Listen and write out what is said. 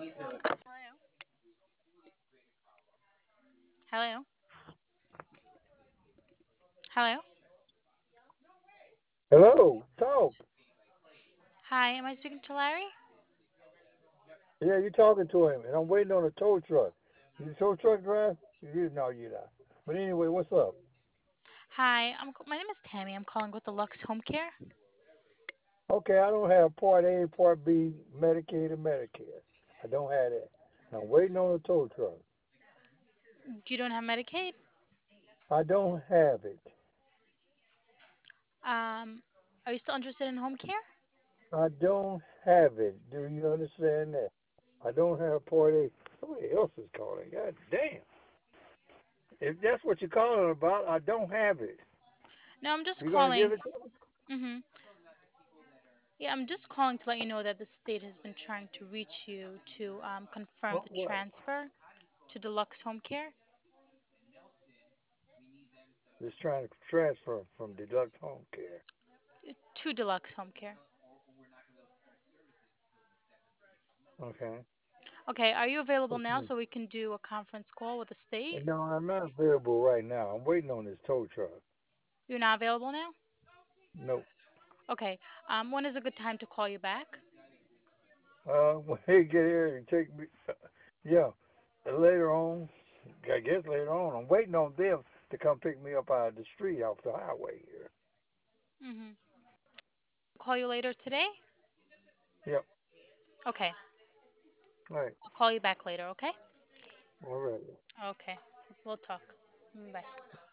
Hello. Hello. Hello. Hello, talk. Hi, am I speaking to Larry? Yeah, you talking to him, and I'm waiting on a tow truck. You the tow truck driver? You no, you're not. But anyway, what's up? Hi, my name is Tammy. I'm calling with the Lux Home Care. Okay, I don't have Part A, Part B, Medicaid, and Medicare. I don't have that. I'm waiting on a tow truck. You don't have Medicaid? I don't have it. Um, are you still interested in home care? I don't have it. Do you understand that? I don't have Part A. Somebody else is calling. God damn. If that's what you're calling about, I don't have it. No, I'm just You gonna give calling. it to me? Mhm. Yeah, I'm just calling to let you know that the state has been trying to reach you to confirm What? the What? transfer to Deluxe Home Care. Just trying to transfer from deduct home care. To Deluxe Home Care. Okay. Okay, are you available What you now mean? so we can do a conference call with the state? No, I'm not available right now. I'm waiting on this tow truck. You're not available now? Nope. Okay. When is a good time to call you back? When they get here and take me, yeah, later on, I guess later on, I'm waiting on them to come pick me up out of the street off the highway here. Mhm. Call you later today? Yep. Okay. All right. I'll call you back later, okay? All right. Okay. We'll talk. Bye.